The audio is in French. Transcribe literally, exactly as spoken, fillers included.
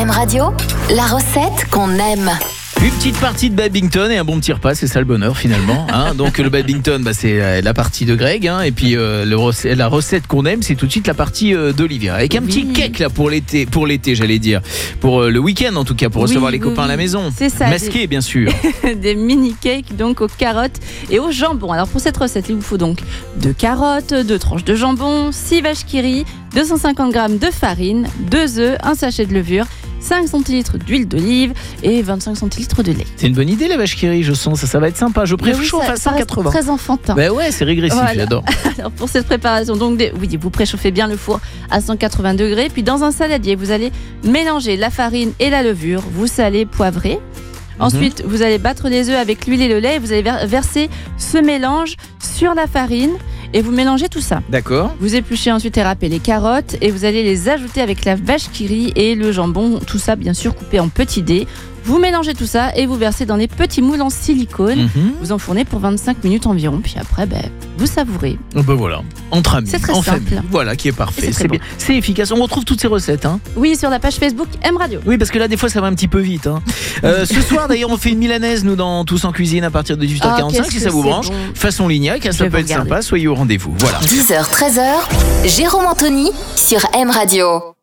M Radio, la recette qu'on aime. Une petite partie de badminton et un bon petit repas, c'est ça le bonheur finalement. Hein. Donc le badminton, bah, c'est la partie de Greg, hein, et puis euh, le, la recette qu'on aime, c'est tout de suite la partie euh, d'Olivia. Avec un oui. petit cake là pour l'été, pour l'été, j'allais dire, pour euh, le week-end en tout cas, pour recevoir oui, les oui, copains oui. à la maison. C'est ça. Masqués des... bien sûr. Des mini cakes donc aux carottes et au jambon. Alors pour cette recette, il vous faut donc deux carottes, deux tranches de jambon, six vaches qui rient, deux cent cinquante grammes de farine, deux œufs, un sachet de levure, cinq centilitres d'huile d'olive et vingt-cinq centilitres de lait. C'est une bonne idée la vache qui rit, je sens, ça, ça va être sympa. Je préchauffe oui, à cent quatre-vingts. Très enfantin. Ben ouais, c'est régressif, voilà. J'adore. Alors pour cette préparation, donc des... oui, vous préchauffez bien le four à cent quatre-vingts degrés, puis dans un saladier, vous allez mélanger la farine et la levure, vous salez, poivrez. Ensuite, mmh. vous allez battre les œufs avec l'huile et le lait et vous allez verser ce mélange sur la farine et vous mélangez tout ça. D'accord. Vous épluchez ensuite et râpez les carottes et vous allez les ajouter avec la vache qui rit et le jambon, tout ça bien sûr coupé en petits dés. Vous mélangez tout ça et vous versez dans les petits moules en silicone. Mmh. Vous enfournez pour vingt-cinq minutes environ. Puis après, ben, vous savourez. Oh ben voilà, entre amis, c'est très en simple. famille. Voilà, qui est parfait. C'est, c'est, bon. bien. C'est efficace. On retrouve toutes ces recettes. Hein. Oui, sur la page Facebook M Radio. Oui, parce que là, des fois, ça va un petit peu vite. Hein. Euh, ce soir, d'ailleurs, on fait une milanaise, nous, dans Tous en cuisine, à partir de dix-huit heures quarante-cinq, ah, si ça vous branche. Bon. Façon Lignac, ça peut être regarder. Sympa. Soyez au rendez-vous. Voilà. dix heures treize, Jérôme Anthony sur M Radio.